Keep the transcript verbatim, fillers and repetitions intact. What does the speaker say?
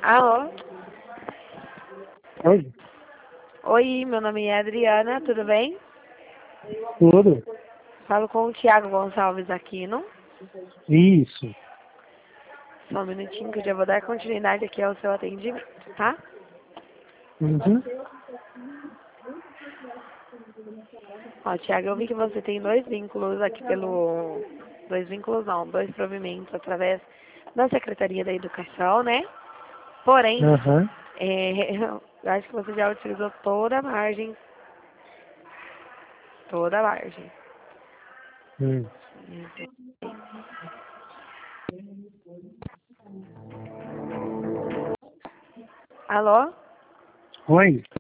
Alô? Oi, Oi, meu nome é Adriana, tudo bem? tudo? Falo com o Thiago Gonçalves Aquino. Isso. Só um minutinho que eu já vou dar continuidade aqui ao seu atendimento, tá? Uhum. Ó, Thiago, eu vi que você tem dois vínculos aqui pelo... Dois vínculos não, dois provimentos através da Secretaria da Educação, né? Porém, Aham. é, eu acho que você já utilizou toda a margem. Toda a margem. Hum. Alô? Oi.